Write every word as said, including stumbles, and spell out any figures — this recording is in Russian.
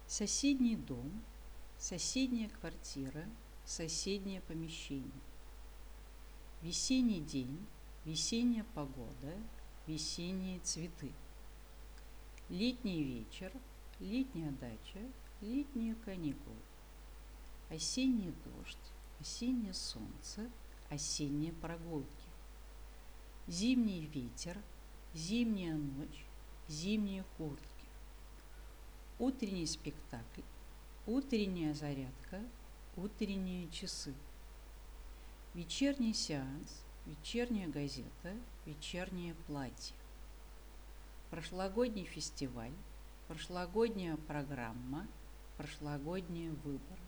Соседний дом, соседняя квартира, соседнее помещение. Весенний день, весенняя погода, весенние цветы. Летний вечер, летняя дача, летние каникулы. Осенний дождь, осеннее солнце, осенние прогулки. Зимний ветер, зимняя ночь, зимние куртки. Утренний спектакль, утренняя зарядка, утренние часы. Вечерний сеанс, вечерняя газета, вечернее платье. Прошлогодний фестиваль, прошлогодняя программа, прошлогодние выборы.